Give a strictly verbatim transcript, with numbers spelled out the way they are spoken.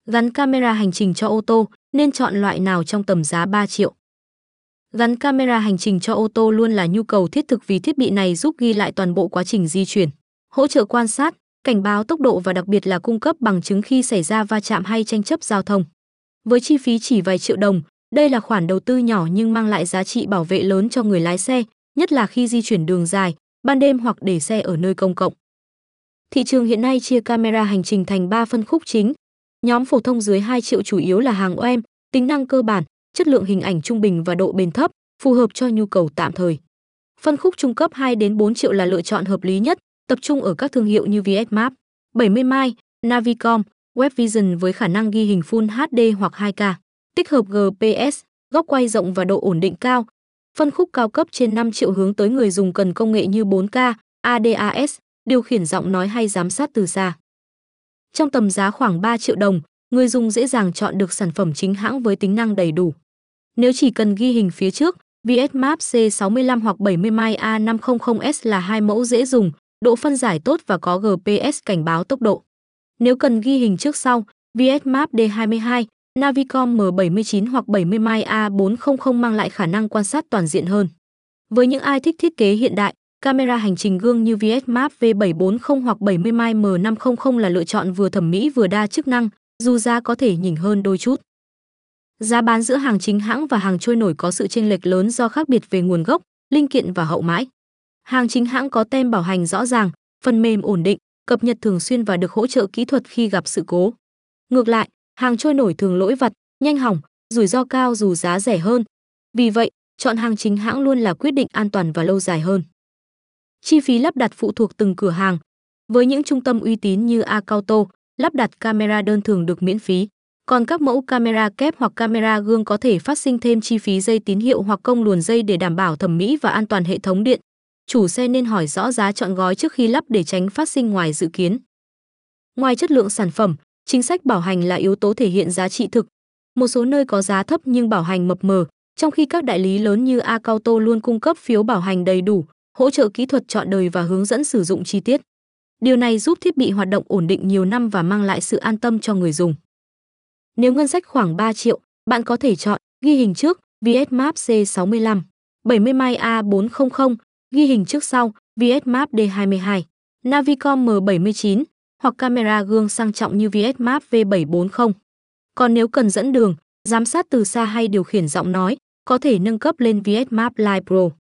Gắn camera hành trình cho ô tô, nên chọn loại nào trong tầm giá ba triệu? Gắn camera hành trình cho ô tô luôn là nhu cầu thiết thực vì thiết bị này giúp ghi lại toàn bộ quá trình di chuyển, hỗ trợ quan sát, cảnh báo tốc độ và đặc biệt là cung cấp bằng chứng khi xảy ra va chạm hay tranh chấp giao thông. Với chi phí chỉ vài triệu đồng, đây là khoản đầu tư nhỏ nhưng mang lại giá trị bảo vệ lớn cho người lái xe, nhất là khi di chuyển đường dài, ban đêm hoặc để xe ở nơi công cộng. Thị trường hiện nay chia camera hành trình thành ba phân khúc chính. Nhóm phổ thông dưới hai triệu chủ yếu là hàng o e em, tính năng cơ bản, chất lượng hình ảnh trung bình và độ bền thấp, phù hợp cho nhu cầu tạm thời. Phân khúc trung cấp hai đến bốn triệu là lựa chọn hợp lý nhất, tập trung ở các thương hiệu như vê ét Maps, bảy mươi mai, Navicom, Webvision với khả năng ghi hình Full hát đê hoặc hai K, tích hợp giê pê ét, góc quay rộng và độ ổn định cao. Phân khúc cao cấp trên năm triệu hướng tới người dùng cần công nghệ như bốn K, a đê a ét, điều khiển giọng nói hay giám sát từ xa. Trong tầm giá khoảng ba triệu đồng, người dùng dễ dàng chọn được sản phẩm chính hãng với tính năng đầy đủ. Nếu chỉ cần ghi hình phía trước, vê ét Maps C sáu mươi lăm hoặc bảy mươi mai A năm trăm S là hai mẫu dễ dùng, độ phân giải tốt và có giê pê ét cảnh báo tốc độ. Nếu cần ghi hình trước sau, vê ét Maps D hai mươi hai, Navicom M bảy mươi chín hoặc bảy mươi mai A bốn trăm mang lại khả năng quan sát toàn diện hơn. Với những ai thích thiết kế hiện đại, camera hành trình gương như vê ét Maps V bảy bốn không hoặc bảy mươi mai M năm trăm là lựa chọn vừa thẩm mỹ vừa đa chức năng, dù giá có thể nhỉnh hơn đôi chút. Giá bán giữa hàng chính hãng và hàng trôi nổi có sự chênh lệch lớn do khác biệt về nguồn gốc, linh kiện và hậu mãi. Hàng chính hãng có tem bảo hành rõ ràng, phần mềm ổn định, cập nhật thường xuyên và được hỗ trợ kỹ thuật khi gặp sự cố. Ngược lại, hàng trôi nổi thường lỗi vặt, nhanh hỏng, rủi ro cao dù giá rẻ hơn. Vì vậy, chọn hàng chính hãng luôn là quyết định an toàn và lâu dài hơn. Chi phí lắp đặt phụ thuộc từng cửa hàng. Với những trung tâm uy tín như Acauto, lắp đặt camera đơn thường được miễn phí. Còn các mẫu camera kép hoặc camera gương có thể phát sinh thêm chi phí dây tín hiệu hoặc công luồn dây để đảm bảo thẩm mỹ và an toàn hệ thống điện. Chủ xe nên hỏi rõ giá trọn gói trước khi lắp để tránh phát sinh ngoài dự kiến. Ngoài chất lượng sản phẩm, chính sách bảo hành là yếu tố thể hiện giá trị thực. Một số nơi có giá thấp nhưng bảo hành mập mờ, trong khi các đại lý lớn như Acauto luôn cung cấp phiếu bảo hành đầy đủ, hỗ trợ kỹ thuật trọn đời và hướng dẫn sử dụng chi tiết. Điều này giúp thiết bị hoạt động ổn định nhiều năm và mang lại sự an tâm cho người dùng. Nếu ngân sách khoảng ba triệu, bạn có thể chọn ghi hình trước vê ét Maps C sáu mươi lăm, bảy mươi mai A bốn trăm, ghi hình trước sau vê ét Maps D hai mươi hai, Navicom M bảy mươi chín hoặc camera gương sang trọng như vê ét Maps V bảy bốn không. Còn nếu cần dẫn đường, giám sát từ xa hay điều khiển giọng nói, có thể nâng cấp lên vê ét Maps Live Pro.